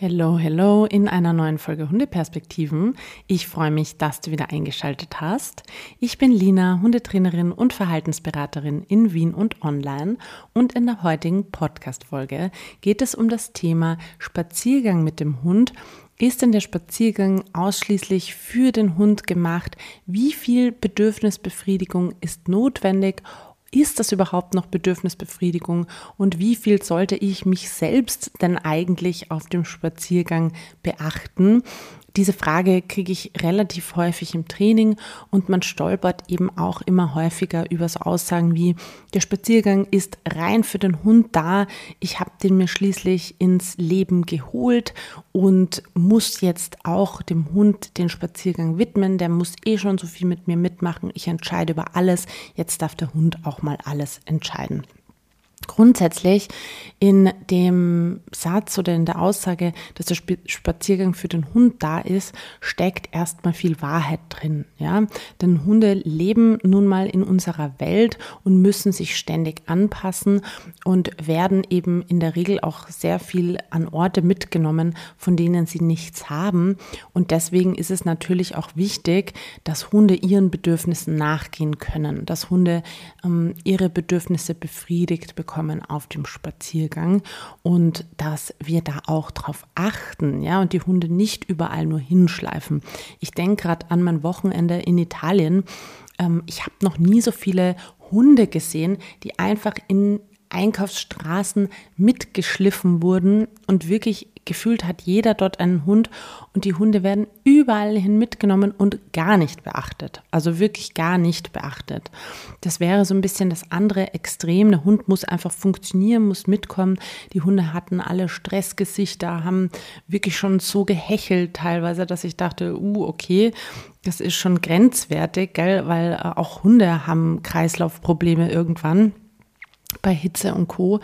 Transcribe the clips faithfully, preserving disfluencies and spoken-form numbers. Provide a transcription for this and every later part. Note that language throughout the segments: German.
Hello, hello in einer neuen Folge Hundeperspektiven. Ich freue mich, dass du wieder eingeschaltet hast. Ich bin Lina, Hundetrainerin und Verhaltensberaterin in Wien und online. Und in der heutigen Podcast-Folge geht es um das Thema Spaziergang mit dem Hund. Ist denn der Spaziergang ausschließlich für den Hund gemacht? Wie viel Bedürfnisbefriedigung ist notwendig? Ist das überhaupt noch Bedürfnisbefriedigung und wie viel sollte ich mich selbst denn eigentlich auf dem Spaziergang beachten? Diese Frage kriege ich relativ häufig im Training und man stolpert eben auch immer häufiger über so Aussagen wie, der Spaziergang ist rein für den Hund da, ich habe den mir schließlich ins Leben geholt und muss jetzt auch dem Hund den Spaziergang widmen, der muss eh schon so viel mit mir mitmachen, ich entscheide über alles, jetzt darf der Hund auch mal alles entscheiden. Grundsätzlich in dem Satz oder in der Aussage, dass der Spaziergang für den Hund da ist, steckt erstmal viel Wahrheit drin. Ja? Denn Hunde leben nun mal in unserer Welt und müssen sich ständig anpassen und werden eben in der Regel auch sehr viel an Orte mitgenommen, von denen sie nichts haben. Und deswegen ist es natürlich auch wichtig, dass Hunde ihren Bedürfnissen nachgehen können, dass Hunde ähm, ihre Bedürfnisse befriedigt bekommen auf dem Spaziergang und dass wir da auch drauf achten, ja, und die Hunde nicht überall nur hinschleifen. Ich denke gerade an mein Wochenende in Italien. Ähm, ich habe noch nie so viele Hunde gesehen, die einfach in Einkaufsstraßen mitgeschliffen wurden und wirklich gefühlt hat jeder dort einen Hund und die Hunde werden überall hin mitgenommen und gar nicht beachtet. Also wirklich gar nicht beachtet. Das wäre so ein bisschen das andere Extrem. Der Hund muss einfach funktionieren, muss mitkommen. Die Hunde hatten alle Stressgesichter, haben wirklich schon so gehechelt teilweise, dass ich dachte, uh, okay, das ist schon grenzwertig, gell? Weil auch Hunde haben Kreislaufprobleme irgendwann bei Hitze und Co.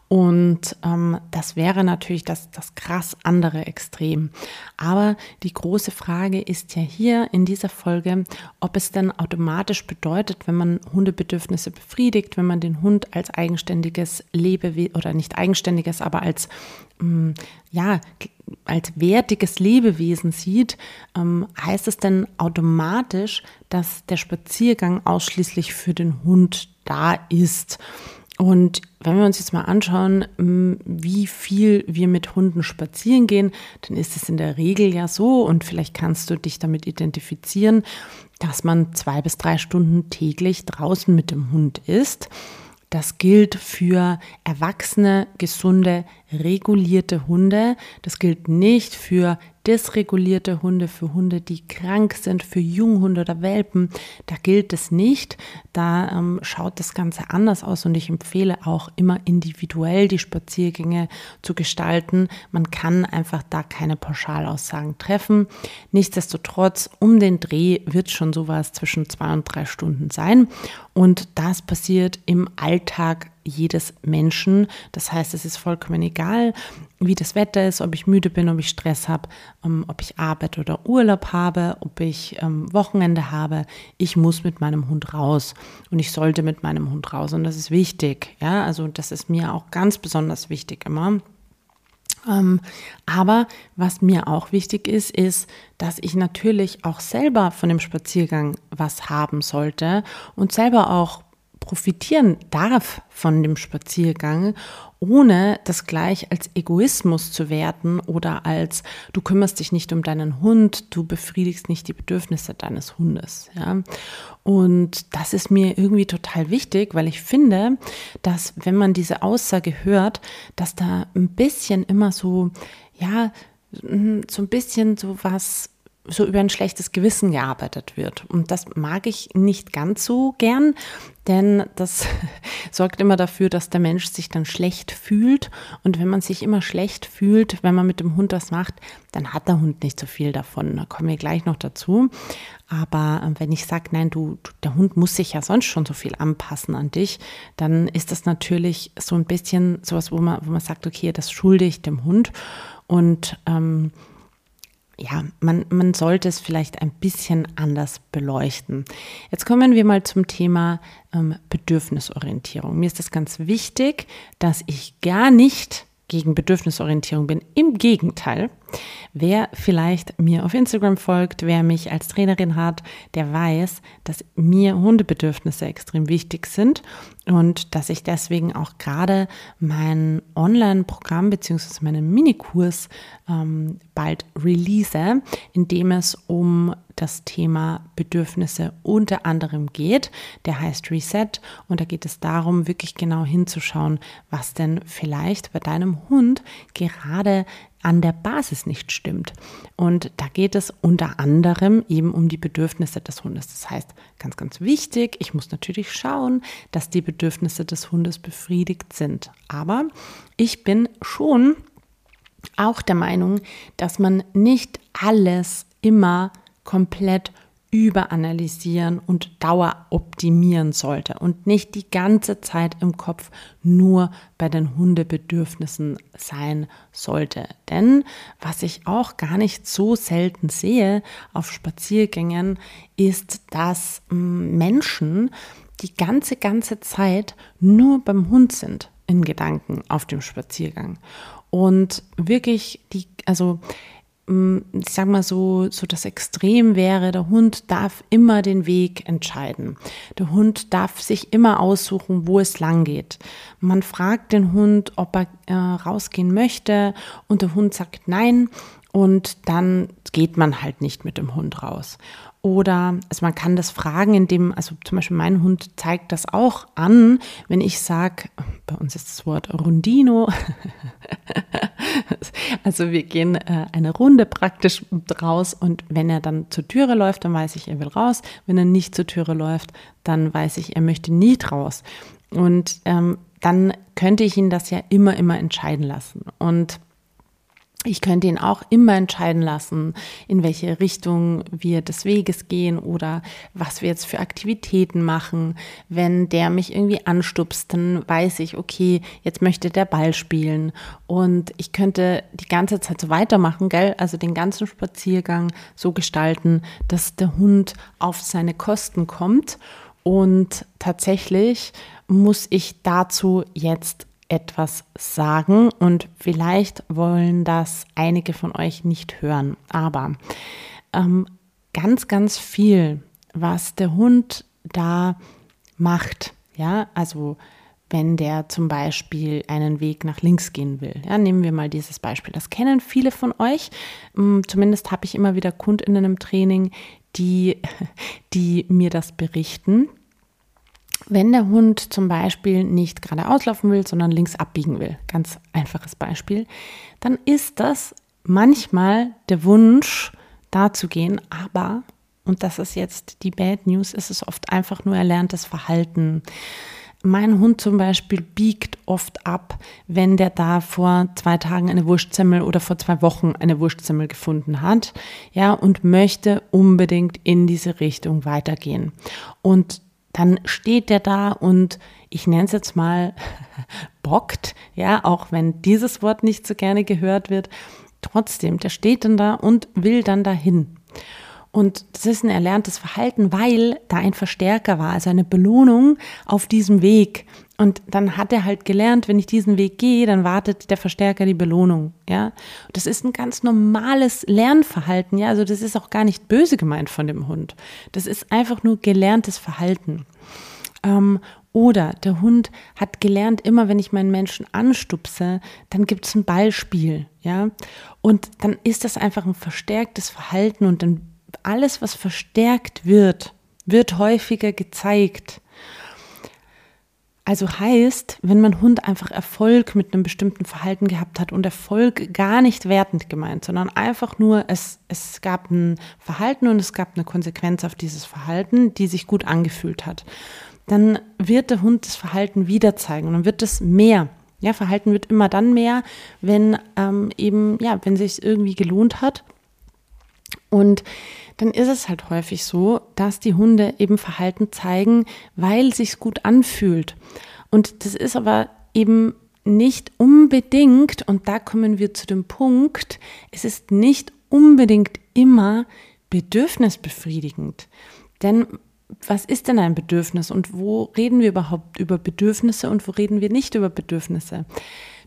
Und ähm, das wäre natürlich das, das krass andere Extrem. Aber die große Frage ist ja hier in dieser Folge, ob es denn automatisch bedeutet, wenn man Hundebedürfnisse befriedigt, wenn man den Hund als eigenständiges Lebewesen oder nicht eigenständiges, aber als ähm, ja als wertiges Lebewesen sieht, ähm, heißt es denn automatisch, dass der Spaziergang ausschließlich für den Hund da ist? Und wenn wir uns jetzt mal anschauen, wie viel wir mit Hunden spazieren gehen, dann ist es in der Regel ja so, und vielleicht kannst du dich damit identifizieren, dass man zwei bis drei Stunden täglich draußen mit dem Hund ist. Das gilt für erwachsene, gesunde, regulierte Hunde. Das gilt nicht für dysregulierte Hunde, für Hunde, die krank sind, für Junghunde oder Welpen. Da gilt es nicht. Da ähm, schaut das Ganze anders aus und ich empfehle auch immer individuell die Spaziergänge zu gestalten. Man kann einfach da keine Pauschalaussagen treffen. Nichtsdestotrotz, um den Dreh wird schon sowas zwischen zwei und drei Stunden sein. Und das passiert im Alltag jedes Menschen. Das heißt, es ist vollkommen egal, wie das Wetter ist, ob ich müde bin, ob ich Stress habe, ähm, ob ich Arbeit oder Urlaub habe, ob ich ähm, Wochenende habe. Ich muss mit meinem Hund raus und ich sollte mit meinem Hund raus und das ist wichtig. Ja, also das ist mir auch ganz besonders wichtig immer. Ähm, aber was mir auch wichtig ist, ist, dass ich natürlich auch selber von dem Spaziergang was haben sollte und selber auch profitieren darf von dem Spaziergang, ohne das gleich als Egoismus zu werten oder als du kümmerst dich nicht um deinen Hund, du befriedigst nicht die Bedürfnisse deines Hundes. Ja? Und das ist mir irgendwie total wichtig, weil ich finde, dass wenn man diese Aussage hört, dass da ein bisschen immer so, ja, so ein bisschen so was so über ein schlechtes Gewissen gearbeitet wird. Und das mag ich nicht ganz so gern, denn das sorgt immer dafür, dass der Mensch sich dann schlecht fühlt. Und wenn man sich immer schlecht fühlt, wenn man mit dem Hund das macht, dann hat der Hund nicht so viel davon. Da kommen wir gleich noch dazu. Aber wenn ich sage, nein, du, der Hund muss sich ja sonst schon so viel anpassen an dich, dann ist das natürlich so ein bisschen sowas, wo man, wo man sagt, okay, das schulde ich dem Hund. Und ähm, ja, man, man sollte es vielleicht ein bisschen anders beleuchten. Jetzt kommen wir mal zum Thema ähm, Bedürfnisorientierung. Mir ist das ganz wichtig, dass ich gar nicht gegen Bedürfnisorientierung bin. Im Gegenteil, wer vielleicht mir auf Instagram folgt, wer mich als Trainerin hat, der weiß, dass mir Hundebedürfnisse extrem wichtig sind und dass ich deswegen auch gerade mein Online-Programm bzw. meinen Minikurs ähm, bald release, in dem es um das Thema Bedürfnisse unter anderem geht. Der heißt Reset und da geht es darum, wirklich genau hinzuschauen, was denn vielleicht bei deinem Hund gerade an der Basis nicht stimmt. Und da geht es unter anderem eben um die Bedürfnisse des Hundes. Das heißt, ganz, ganz wichtig, ich muss natürlich schauen, dass die Bedürfnisse des Hundes befriedigt sind. Aber ich bin schon auch der Meinung, dass man nicht alles immer komplett überanalysieren und daueroptimieren sollte und nicht die ganze Zeit im Kopf nur bei den Hundebedürfnissen sein sollte. Denn was ich auch gar nicht so selten sehe auf Spaziergängen, ist, dass Menschen die ganze, ganze Zeit nur beim Hund sind in Gedanken auf dem Spaziergang. Und wirklich die, also ich sag mal so, so das Extrem wäre, der Hund darf immer den Weg entscheiden. Der Hund darf sich immer aussuchen, wo es lang geht. Man fragt den Hund, ob er äh, rausgehen möchte und der Hund sagt nein und dann geht man halt nicht mit dem Hund raus. Oder also man kann das fragen, indem, also zum Beispiel mein Hund zeigt das auch an, wenn ich sage, bei uns ist das Wort Rundino, also wir gehen äh, eine Runde praktisch raus und wenn er dann zur Türe läuft, dann weiß ich, er will raus. Wenn er nicht zur Türe läuft, dann weiß ich, er möchte nicht raus. Und ähm, dann könnte ich ihn das ja immer, immer entscheiden lassen. Und ich könnte ihn auch immer entscheiden lassen, in welche Richtung wir des Weges gehen oder was wir jetzt für Aktivitäten machen. Wenn der mich irgendwie anstupst, dann weiß ich, okay, jetzt möchte der Ball spielen. Und ich könnte die ganze Zeit so weitermachen, gell? Also den ganzen Spaziergang so gestalten, dass der Hund auf seine Kosten kommt. Und tatsächlich muss ich dazu jetzt etwas sagen und vielleicht wollen das einige von euch nicht hören, aber ähm, ganz, ganz viel, was der Hund da macht, ja, also wenn der zum Beispiel einen Weg nach links gehen will, ja, nehmen wir mal dieses Beispiel, das kennen viele von euch, zumindest habe ich immer wieder KundInnen im Training, die, die mir das berichten. Wenn der Hund zum Beispiel nicht geradeaus laufen will, sondern links abbiegen will, ganz einfaches Beispiel, dann ist das manchmal der Wunsch, da zu gehen, aber, und das ist jetzt die Bad News, ist es oft einfach nur erlerntes Verhalten. Mein Hund zum Beispiel biegt oft ab, wenn der da vor zwei Tagen eine Wurstsemmel oder vor zwei Wochen eine Wurstsemmel gefunden hat, ja, und möchte unbedingt in diese Richtung weitergehen. Und dann steht der da und ich nenne es jetzt mal bockt, ja, auch wenn dieses Wort nicht so gerne gehört wird. Trotzdem, der steht dann da und will dann dahin. Und das ist ein erlerntes Verhalten, weil da ein Verstärker war, also eine Belohnung auf diesem Weg. Und dann hat er halt gelernt, wenn ich diesen Weg gehe, dann wartet der Verstärker die Belohnung, ja. Das ist ein ganz normales Lernverhalten, ja. Also das ist auch gar nicht böse gemeint von dem Hund. Das ist einfach nur gelerntes Verhalten. Ähm, oder der Hund hat gelernt, immer wenn ich meinen Menschen anstupse, dann gibt es ein Ballspiel, ja. Und dann ist das einfach ein verstärktes Verhalten und dann alles, was verstärkt wird, wird häufiger gezeigt. Also heißt, wenn mein Hund einfach Erfolg mit einem bestimmten Verhalten gehabt hat und Erfolg gar nicht wertend gemeint, sondern einfach nur, es, es gab ein Verhalten und es gab eine Konsequenz auf dieses Verhalten, die sich gut angefühlt hat, dann wird der Hund das Verhalten wieder zeigen und dann wird es mehr. Ja, Verhalten wird immer dann mehr, wenn ähm, eben, ja, wenn sich es irgendwie gelohnt hat. Und dann ist es halt häufig so, dass die Hunde eben Verhalten zeigen, weil es sich gut anfühlt. Und das ist aber eben nicht unbedingt, und da kommen wir zu dem Punkt, es ist nicht unbedingt immer bedürfnisbefriedigend. Denn was ist denn ein Bedürfnis und wo reden wir überhaupt über Bedürfnisse und wo reden wir nicht über Bedürfnisse?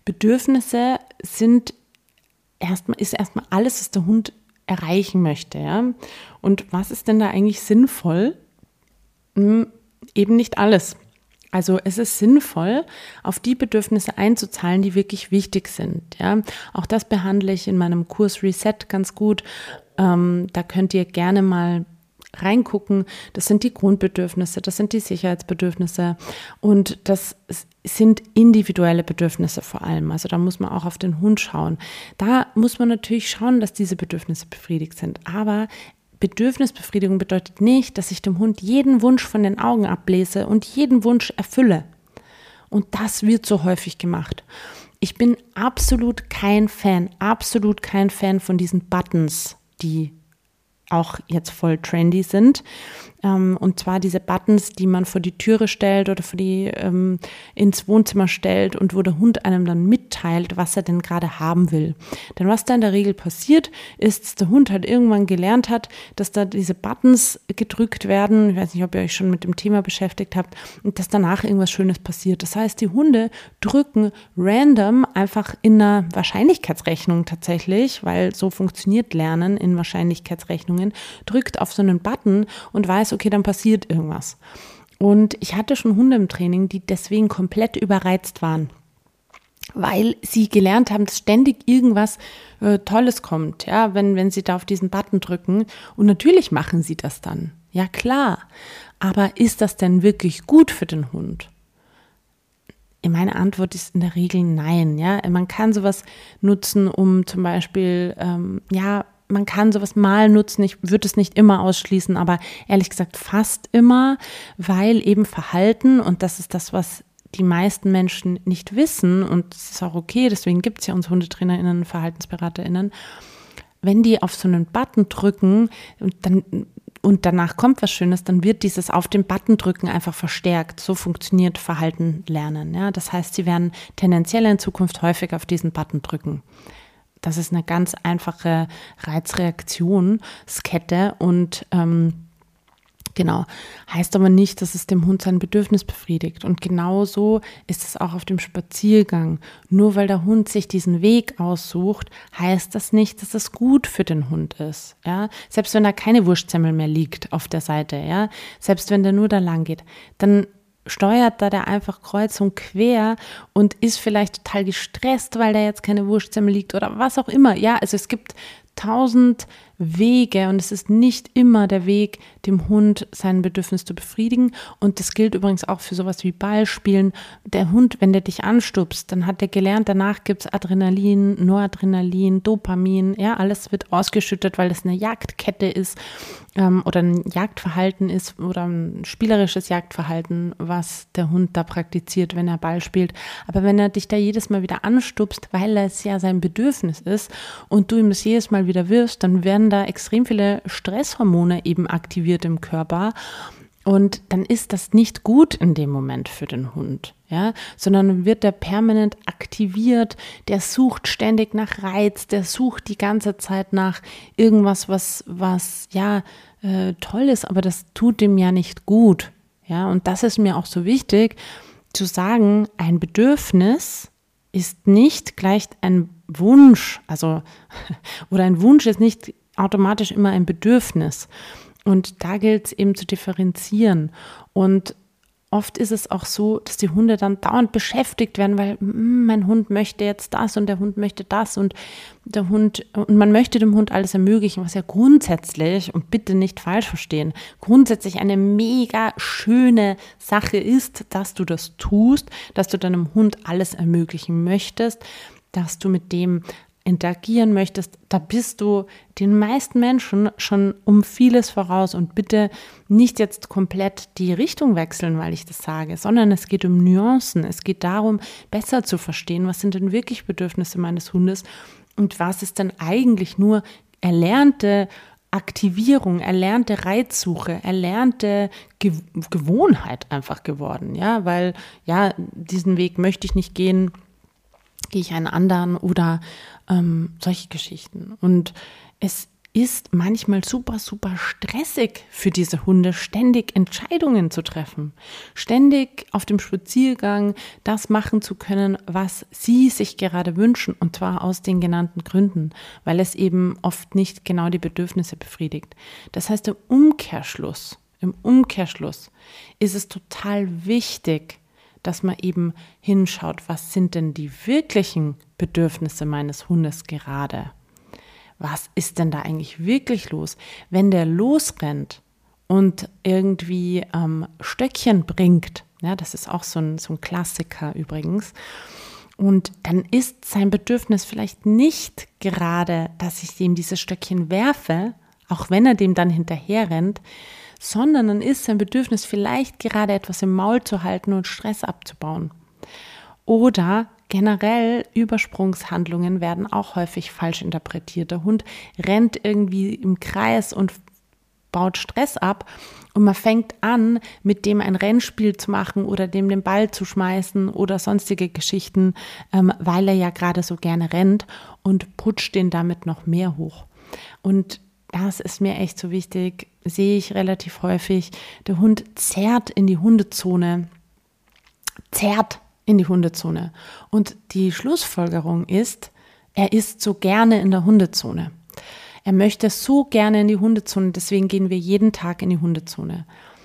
Bedürfnisse sind erstmal, ist erstmal alles, was der Hund erreichen möchte. Ja? Und was ist denn da eigentlich sinnvoll? Hm, eben nicht alles. Also es ist sinnvoll, auf die Bedürfnisse einzuzahlen, die wirklich wichtig sind. Ja? Auch das behandle ich in meinem Kurs Reset ganz gut. Ähm, da könnt ihr gerne mal reingucken. Das sind die Grundbedürfnisse, das sind die Sicherheitsbedürfnisse und das sind individuelle Bedürfnisse vor allem. Also da muss man auch auf den Hund schauen. Da muss man natürlich schauen, dass diese Bedürfnisse befriedigt sind. Aber Bedürfnisbefriedigung bedeutet nicht, dass ich dem Hund jeden Wunsch von den Augen ablese und jeden Wunsch erfülle. Und das wird so häufig gemacht. Ich bin absolut kein Fan, absolut kein Fan von diesen Buttons, die auch jetzt voll trendy sind. Ähm, und zwar diese Buttons, die man vor die Türe stellt oder vor die ähm, ins Wohnzimmer stellt und wo der Hund einem dann mitteilt, was er denn gerade haben will. Denn was da in der Regel passiert, ist, dass der Hund halt irgendwann gelernt hat, dass da diese Buttons gedrückt werden. Ich weiß nicht, ob ihr euch schon mit dem Thema beschäftigt habt und dass danach irgendwas Schönes passiert. Das heißt, die Hunde drücken random einfach in einer Wahrscheinlichkeitsrechnung tatsächlich, weil so funktioniert Lernen in Wahrscheinlichkeitsrechnungen, drückt auf so einen Button und weiß, okay, dann passiert irgendwas. Und ich hatte schon Hunde im Training, die deswegen komplett überreizt waren, weil sie gelernt haben, dass ständig irgendwas äh, Tolles kommt, ja, wenn, wenn sie da auf diesen Button drücken. Und natürlich machen sie das dann, ja klar. Aber ist das denn wirklich gut für den Hund? Meine Antwort ist in der Regel nein, ja. Man kann sowas nutzen, um zum Beispiel, ähm, ja, man kann sowas mal nutzen, ich würde es nicht immer ausschließen, aber ehrlich gesagt fast immer, weil eben Verhalten, und das ist das, was die meisten Menschen nicht wissen, und das ist auch okay, deswegen gibt es ja uns HundetrainerInnen, VerhaltensberaterInnen, wenn die auf so einen Button drücken und dann und danach kommt was Schönes, dann wird dieses auf den Button drücken einfach verstärkt. So funktioniert Verhalten lernen. Ja? Das heißt, sie werden tendenziell in Zukunft häufig auf diesen Button drücken. Das ist eine ganz einfache Reizreaktionskette und ähm, genau, heißt aber nicht, dass es dem Hund sein Bedürfnis befriedigt. Und genauso ist es auch auf dem Spaziergang. Nur weil der Hund sich diesen Weg aussucht, heißt das nicht, dass es gut für den Hund ist. Ja? Selbst wenn da keine Wurstsemmel mehr liegt auf der Seite, ja, selbst wenn der nur da lang geht, dann steuert da der einfach kreuz und quer und ist vielleicht total gestresst, weil da jetzt keine Wurstsemmel liegt oder was auch immer. Ja, also es gibt tausend Wege und es ist nicht immer der Weg, dem Hund sein Bedürfnis zu befriedigen. Und das gilt übrigens auch für sowas wie Ballspielen. Der Hund, wenn der dich anstupst, dann hat der gelernt, danach gibt es Adrenalin, Noradrenalin, Dopamin, ja, alles wird ausgeschüttet, weil das eine Jagdkette ist ähm, oder ein Jagdverhalten ist oder ein spielerisches Jagdverhalten, was der Hund da praktiziert, wenn er Ball spielt. Aber wenn er dich da jedes Mal wieder anstupst, weil es ja sein Bedürfnis ist und du ihm das jedes Mal wieder wirfst, dann werden da extrem viele Stresshormone eben aktiviert im Körper und dann ist das nicht gut in dem Moment für den Hund, ja, sondern wird der permanent aktiviert, der sucht ständig nach Reiz, der sucht die ganze Zeit nach irgendwas, was, was ja äh, toll ist, aber das tut dem ja nicht gut, ja, und das ist mir auch so wichtig zu sagen, ein Bedürfnis ist nicht gleich ein Wunsch, also oder ein Wunsch ist nicht automatisch immer ein Bedürfnis. Und da gilt es eben zu differenzieren. Und oft ist es auch so, dass die Hunde dann dauernd beschäftigt werden, weil mein Hund möchte jetzt das und der Hund möchte das und der Hund und man möchte dem Hund alles ermöglichen, was ja grundsätzlich, und bitte nicht falsch verstehen, grundsätzlich eine mega schöne Sache ist, dass du das tust, dass du deinem Hund alles ermöglichen möchtest, dass du mit dem interagieren möchtest, da bist du den meisten Menschen schon um vieles voraus und bitte nicht jetzt komplett die Richtung wechseln, weil ich das sage, sondern es geht um Nuancen, es geht darum, besser zu verstehen, was sind denn wirklich Bedürfnisse meines Hundes und was ist denn eigentlich nur erlernte Aktivierung, erlernte Reizsuche, erlernte Ge- Gewohnheit einfach geworden, ja, weil ja, diesen Weg möchte ich nicht gehen, gehe ich einen anderen oder ähm, solche Geschichten. Und es ist manchmal super, super stressig für diese Hunde, ständig Entscheidungen zu treffen, ständig auf dem Spaziergang das machen zu können, was sie sich gerade wünschen, und zwar aus den genannten Gründen, weil es eben oft nicht genau die Bedürfnisse befriedigt. Das heißt, im Umkehrschluss, im Umkehrschluss ist es total wichtig, dass man eben hinschaut, was sind denn die wirklichen Bedürfnisse meines Hundes gerade? Was ist denn da eigentlich wirklich los? Wenn der losrennt und irgendwie ähm, Stöckchen bringt, ja, das ist auch so ein, so ein Klassiker übrigens, und dann ist sein Bedürfnis vielleicht nicht gerade, dass ich ihm dieses Stöckchen werfe, auch wenn er dem dann hinterher rennt, sondern dann ist sein Bedürfnis vielleicht gerade etwas im Maul zu halten und Stress abzubauen. Oder generell Übersprungshandlungen werden auch häufig falsch interpretiert. Der Hund rennt irgendwie im Kreis und baut Stress ab und man fängt an, mit dem ein Rennspiel zu machen oder dem den Ball zu schmeißen oder sonstige Geschichten, ähm, weil er ja gerade so gerne rennt, und putscht den damit noch mehr hoch. Und das ist mir echt so wichtig, sehe ich relativ häufig. Der Hund zerrt in die Hundezone, zerrt in die Hundezone. Und die Schlussfolgerung ist, er ist so gerne in der Hundezone. Er möchte so gerne in die Hundezone, deswegen gehen wir jeden Tag in die Hundezone.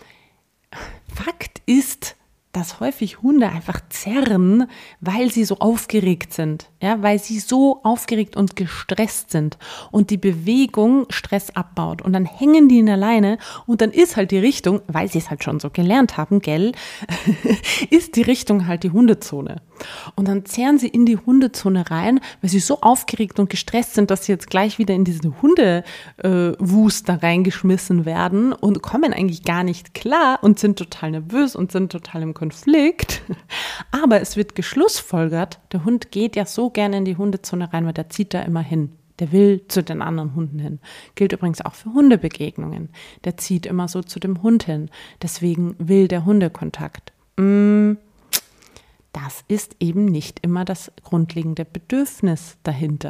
Fakt ist, dass häufig Hunde einfach zerren, weil sie so aufgeregt sind, ja, weil sie so aufgeregt und gestresst sind und die Bewegung Stress abbaut, und dann hängen die in der Leine und dann ist halt die Richtung, weil sie es halt schon so gelernt haben, gell, ist die Richtung halt die Hundezone. Und dann zehren sie in die Hundezone rein, weil sie so aufgeregt und gestresst sind, dass sie jetzt gleich wieder in diesen Hundewust da reingeschmissen werden und kommen eigentlich gar nicht klar und sind total nervös und sind total im Konflikt. Aber es wird geschlussfolgert, der Hund geht ja so gerne in die Hundezone rein, weil der zieht da immer hin. Der will zu den anderen Hunden hin. Gilt übrigens auch für Hundebegegnungen. Der zieht immer so zu dem Hund hin. Deswegen will der Hundekontakt. Mm. Das ist eben nicht immer das grundlegende Bedürfnis dahinter.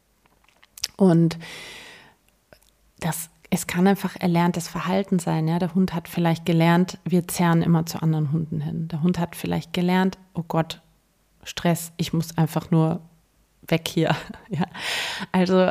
Und das, es kann einfach erlerntes Verhalten sein. Ja? Der Hund hat vielleicht gelernt, wir zerren immer zu anderen Hunden hin. Der Hund hat vielleicht gelernt, oh Gott, Stress, ich muss einfach nur weg hier. Ja? Also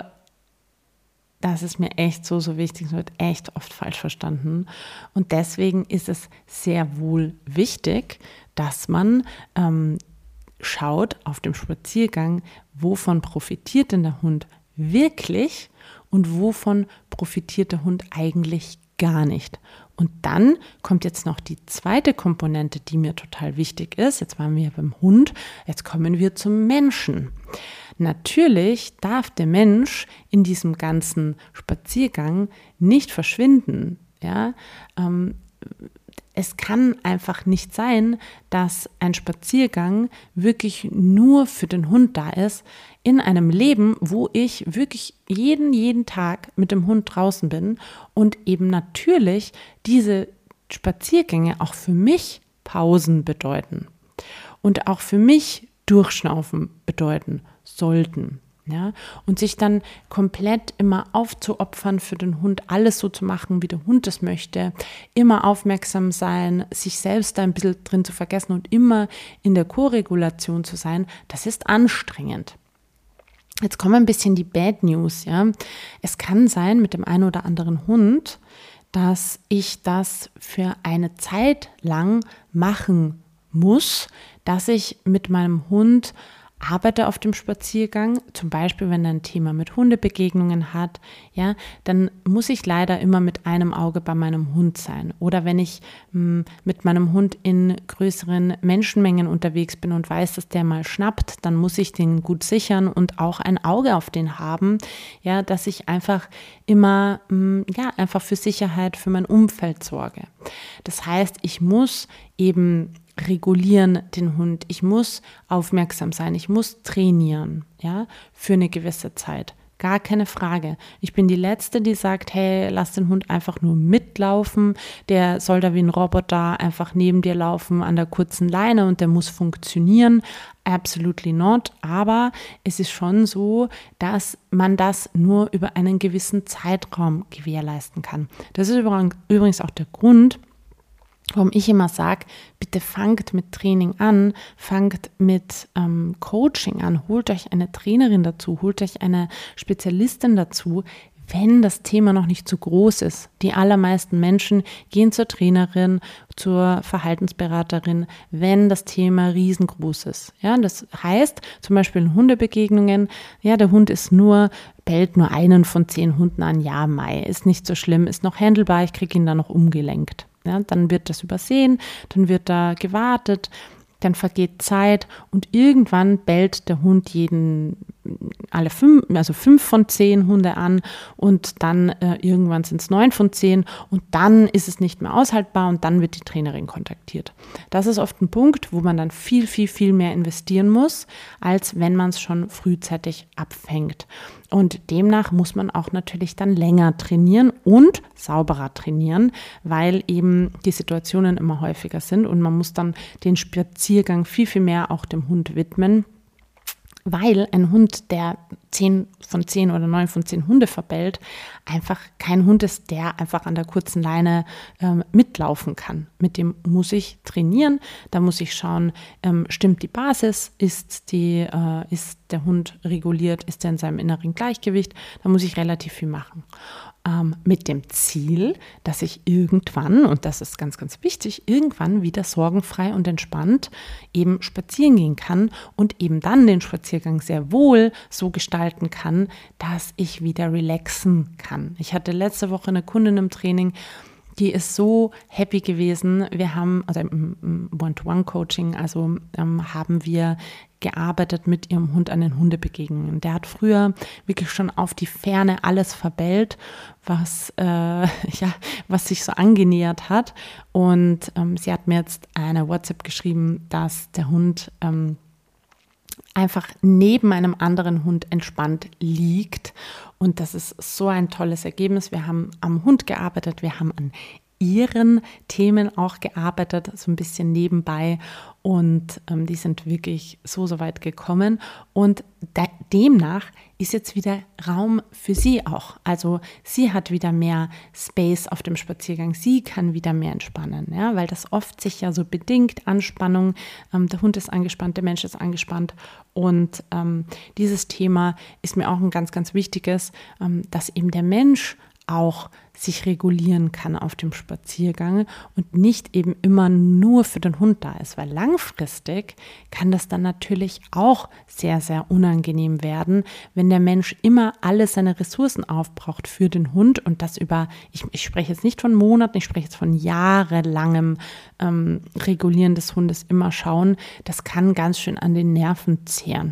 das ist mir echt so, so wichtig. Es wird echt oft falsch verstanden. Und deswegen ist es sehr wohl wichtig, dass man ähm, schaut auf dem Spaziergang, wovon profitiert denn der Hund wirklich und wovon profitiert der Hund eigentlich gar nicht. Und dann kommt jetzt noch die zweite Komponente, die mir total wichtig ist. Jetzt waren wir beim Hund, jetzt kommen wir zum Menschen. Natürlich darf der Mensch in diesem ganzen Spaziergang nicht verschwinden. Ja, ähm, es kann einfach nicht sein, dass ein Spaziergang wirklich nur für den Hund da ist, in einem Leben, wo ich wirklich jeden, jeden Tag mit dem Hund draußen bin und eben natürlich diese Spaziergänge auch für mich Pausen bedeuten und auch für mich Durchschnaufen bedeuten sollten. Ja, und sich dann komplett immer aufzuopfern für den Hund, alles so zu machen, wie der Hund es möchte, immer aufmerksam sein, sich selbst da ein bisschen drin zu vergessen und immer in der Koregulation zu sein, das ist anstrengend. Jetzt kommen ein bisschen die Bad News. Ja, es kann sein mit dem einen oder anderen Hund, dass ich das für eine Zeit lang machen muss, dass ich mit meinem Hund arbeite auf dem Spaziergang, zum Beispiel wenn er ein Thema mit Hundebegegnungen hat, ja, dann muss ich leider immer mit einem Auge bei meinem Hund sein. Oder wenn ich mh, mit meinem Hund in größeren Menschenmengen unterwegs bin und weiß, dass der mal schnappt, dann muss ich den gut sichern und auch ein Auge auf den haben, ja, dass ich einfach immer, mh, ja, einfach für Sicherheit, für mein Umfeld sorge. Das heißt, ich muss eben regulieren den Hund. Ich muss aufmerksam sein. Ich muss trainieren, ja, für eine gewisse Zeit. Gar keine Frage. Ich bin die Letzte, die sagt, hey, lass den Hund einfach nur mitlaufen. Der soll da wie ein Roboter einfach neben dir laufen an der kurzen Leine und der muss funktionieren. Absolutely not. Aber es ist schon so, dass man das nur über einen gewissen Zeitraum gewährleisten kann. Das ist übrigens auch der Grund, warum ich immer sage, bitte fangt mit Training an, fangt mit ähm, Coaching an, holt euch eine Trainerin dazu, holt euch eine Spezialistin dazu, wenn das Thema noch nicht zu groß ist. Die allermeisten Menschen gehen zur Trainerin, zur Verhaltensberaterin, wenn das Thema riesengroß ist. Ja, das heißt zum Beispiel in Hundebegegnungen, ja, der Hund ist nur, bellt nur einen von zehn Hunden an, ja, Mai, ist nicht so schlimm, ist noch handelbar, ich kriege ihn dann noch umgelenkt. Ja, dann wird das übersehen, dann wird da gewartet, dann vergeht Zeit und irgendwann bellt der Hund jeden, alle fünf, also fünf von zehn Hunde an und dann äh, irgendwann sind es neun von zehn und dann ist es nicht mehr aushaltbar und dann wird die Trainerin kontaktiert. Das ist oft ein Punkt, wo man dann viel, viel, viel mehr investieren muss, als wenn man es schon frühzeitig abfängt. Und demnach muss man auch natürlich dann länger trainieren und sauberer trainieren, weil eben die Situationen immer häufiger sind und man muss dann den Spaziergang viel, viel mehr auch dem Hund widmen. Weil ein Hund, der zehn von zehn oder neun von zehn Hunde verbellt, einfach kein Hund ist, der einfach an der kurzen Leine ähm, mitlaufen kann. Mit dem muss ich trainieren, da muss ich schauen, ähm, stimmt die Basis, ist, die, äh, ist der Hund reguliert, ist er in seinem inneren Gleichgewicht, da muss ich relativ viel machen. Ähm, mit dem Ziel, dass ich irgendwann, und das ist ganz, ganz wichtig, irgendwann wieder sorgenfrei und entspannt eben spazieren gehen kann und eben dann den Spaziergang sehr wohl so gestalten kann, dass ich wieder relaxen kann. Ich hatte letzte Woche eine Kundin im Training, die ist so happy gewesen. Wir haben, also im One-to-One-Coaching, also ähm, haben wir gearbeitet mit ihrem Hund an den Hundebegegnungen. Der hat früher wirklich schon auf die Ferne alles verbellt, was, äh, ja, was sich so angenähert hat. Und ähm, sie hat mir jetzt eine WhatsApp geschrieben, dass der Hund ähm, einfach neben einem anderen Hund entspannt liegt. Und das ist so ein tolles Ergebnis. Wir haben am Hund gearbeitet, wir haben an ihren Themen auch gearbeitet, so ein bisschen nebenbei. Und ähm, die sind wirklich so, so weit gekommen. Und de- demnach ist jetzt wieder Raum für sie auch. Also sie hat wieder mehr Space auf dem Spaziergang. Sie kann wieder mehr entspannen, ja, weil das oft sich ja so bedingt, Anspannung, ähm, der Hund ist angespannt, der Mensch ist angespannt. Und ähm, dieses Thema ist mir auch ein ganz, ganz wichtiges, ähm, dass eben der Mensch auch sich regulieren kann auf dem Spaziergang und nicht eben immer nur für den Hund da ist, weil langfristig kann das dann natürlich auch sehr, sehr unangenehm werden, wenn der Mensch immer alle seine Ressourcen aufbraucht für den Hund und das über, ich, ich spreche jetzt nicht von Monaten, ich spreche jetzt von jahrelangem ähm, Regulieren des Hundes, immer schauen, das kann ganz schön an den Nerven zehren.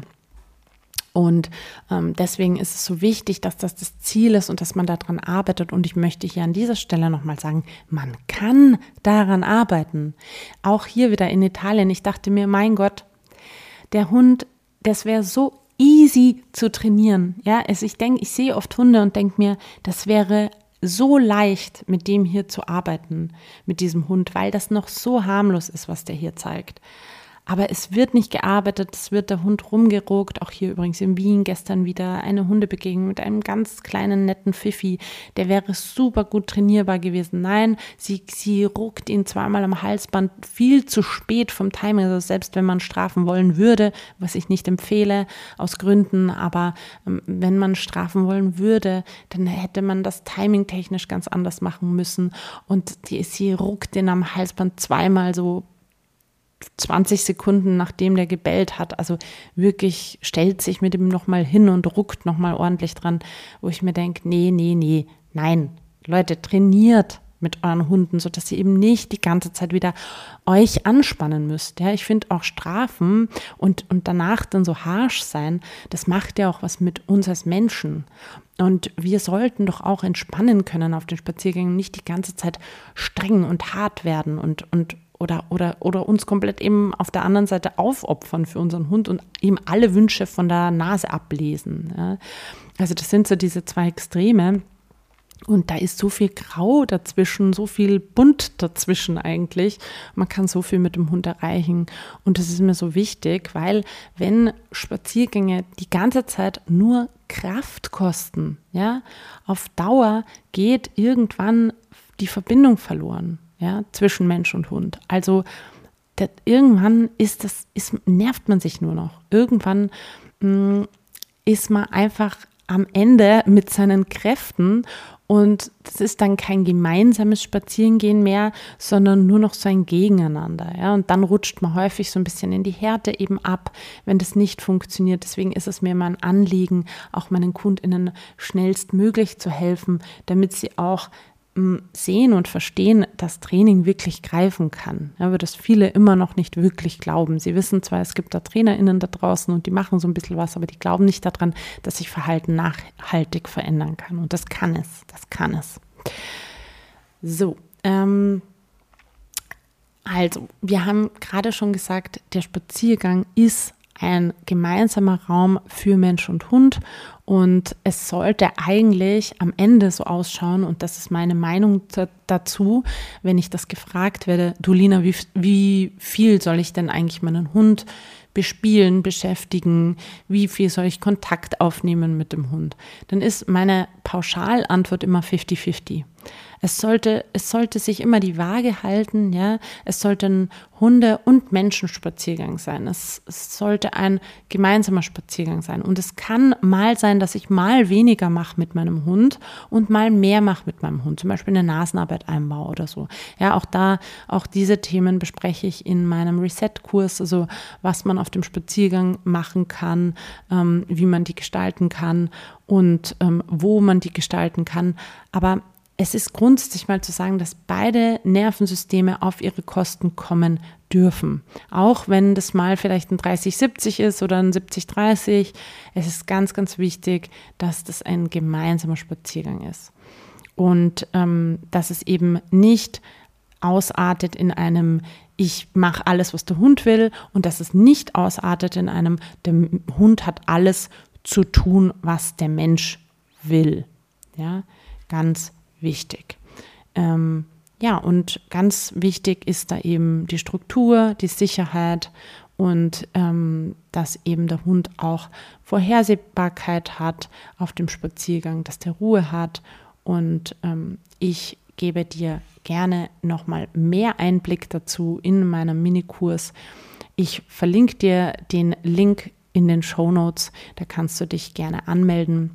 Und ähm, deswegen ist es so wichtig, dass das das Ziel ist und dass man daran arbeitet. Und ich möchte hier an dieser Stelle nochmal sagen, man kann daran arbeiten. Auch hier wieder in Italien. Ich dachte mir, mein Gott, der Hund, das wäre so easy zu trainieren. Ja, also ich denke, ich sehe oft Hunde und denke mir, das wäre so leicht, mit dem hier zu arbeiten, mit diesem Hund, weil das noch so harmlos ist, was der hier zeigt. Aber es wird nicht gearbeitet, es wird der Hund rumgeruckt, auch hier übrigens in Wien gestern wieder eine Hundebegegnung mit einem ganz kleinen, netten Pfiffi, der wäre super gut trainierbar gewesen. Nein, sie, sie ruckt ihn zweimal am Halsband, viel zu spät vom Timing, also selbst wenn man strafen wollen würde, was ich nicht empfehle, aus Gründen, aber ähm, wenn man strafen wollen würde, dann hätte man das Timing technisch ganz anders machen müssen und die, sie ruckt ihn am Halsband zweimal so zwanzig Sekunden, nachdem der gebellt hat, also wirklich stellt sich mit ihm nochmal hin und ruckt nochmal ordentlich dran, wo ich mir denke, nee, nee, nee, nein, Leute, trainiert mit euren Hunden, sodass ihr eben nicht die ganze Zeit wieder euch anspannen müsst. Ja, ich finde auch Strafen und, und danach dann so harsch sein, das macht ja auch was mit uns als Menschen. Und wir sollten doch auch entspannen können auf den Spaziergängen, nicht die ganze Zeit streng und hart werden und, und Oder, oder, oder uns komplett eben auf der anderen Seite aufopfern für unseren Hund und ihm alle Wünsche von der Nase ablesen. Ja. Also das sind so diese zwei Extreme. Und da ist so viel Grau dazwischen, so viel Bunt dazwischen eigentlich. Man kann so viel mit dem Hund erreichen. Und das ist mir so wichtig, weil wenn Spaziergänge die ganze Zeit nur Kraft kosten, ja, auf Dauer geht irgendwann die Verbindung verloren, ja, zwischen Mensch und Hund. Also das, irgendwann ist das, ist, nervt man sich nur noch. Irgendwann mh, ist man einfach am Ende mit seinen Kräften. Und das ist dann kein gemeinsames Spazierengehen mehr, sondern nur noch so ein Gegeneinander. Ja? Und dann rutscht man häufig so ein bisschen in die Härte eben ab, wenn das nicht funktioniert. Deswegen ist es mir immer ein Anliegen, auch meinen KundInnen schnellstmöglich zu helfen, damit sie auch m, sehen und verstehen, dass Training wirklich greifen kann. Ja, aber das viele immer noch nicht wirklich glauben. Sie wissen zwar, es gibt da TrainerInnen da draußen und die machen so ein bisschen was, aber die glauben nicht daran, dass sich Verhalten nachhaltig verändern kann. Und das kann es, das kann es. So, ähm, also, wir haben gerade schon gesagt, der Spaziergang ist ein gemeinsamer Raum für Mensch und Hund und es sollte eigentlich am Ende so ausschauen, und das ist meine Meinung dazu, wenn ich das gefragt werde, du Lina, wie, wie viel soll ich denn eigentlich meinen Hund bespielen, beschäftigen, wie viel soll ich Kontakt aufnehmen mit dem Hund, dann ist meine Pauschalantwort immer fifty fifty. Es sollte, es sollte sich immer die Waage halten, ja. Es sollte ein Hunde- und Menschenspaziergang sein. Es, es sollte ein gemeinsamer Spaziergang sein. Und es kann mal sein, dass ich mal weniger mache mit meinem Hund und mal mehr mache mit meinem Hund. Zum Beispiel eine Nasenarbeit einbaue oder so. Ja, auch da, auch diese Themen bespreche ich in meinem Reset-Kurs, also was man auf dem Spaziergang machen kann, ähm, wie man die gestalten kann und ähm, wo man die gestalten kann. Aber es ist grundsätzlich mal zu sagen, dass beide Nervensysteme auf ihre Kosten kommen dürfen. Auch wenn das mal vielleicht ein dreißig siebzig ist oder ein siebzig dreißig. Es ist ganz, ganz wichtig, dass das ein gemeinsamer Spaziergang ist. Und ähm, dass es eben nicht ausartet in einem, ich mache alles, was der Hund will, und dass es nicht ausartet in einem, der Hund hat alles zu tun, was der Mensch will. Ja, ganz wichtig. Wichtig. Ähm, ja, und ganz wichtig ist da eben die Struktur, die Sicherheit und ähm, dass eben der Hund auch Vorhersehbarkeit hat auf dem Spaziergang, dass der Ruhe hat. Und ähm, ich gebe dir gerne nochmal mehr Einblick dazu in meinem Minikurs. Ich verlinke dir den Link in den Shownotes, da kannst du dich gerne anmelden.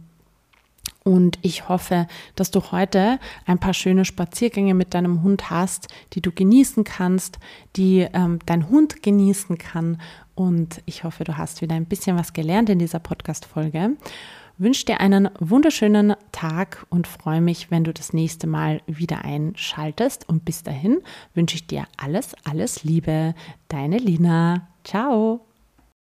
Und ich hoffe, dass du heute ein paar schöne Spaziergänge mit deinem Hund hast, die du genießen kannst, die ähm, dein Hund genießen kann. Und ich hoffe, du hast wieder ein bisschen was gelernt in dieser Podcast-Folge. Wünsche dir einen wunderschönen Tag und freue mich, wenn du das nächste Mal wieder einschaltest. Und bis dahin wünsche ich dir alles, alles Liebe. Deine Lina. Ciao.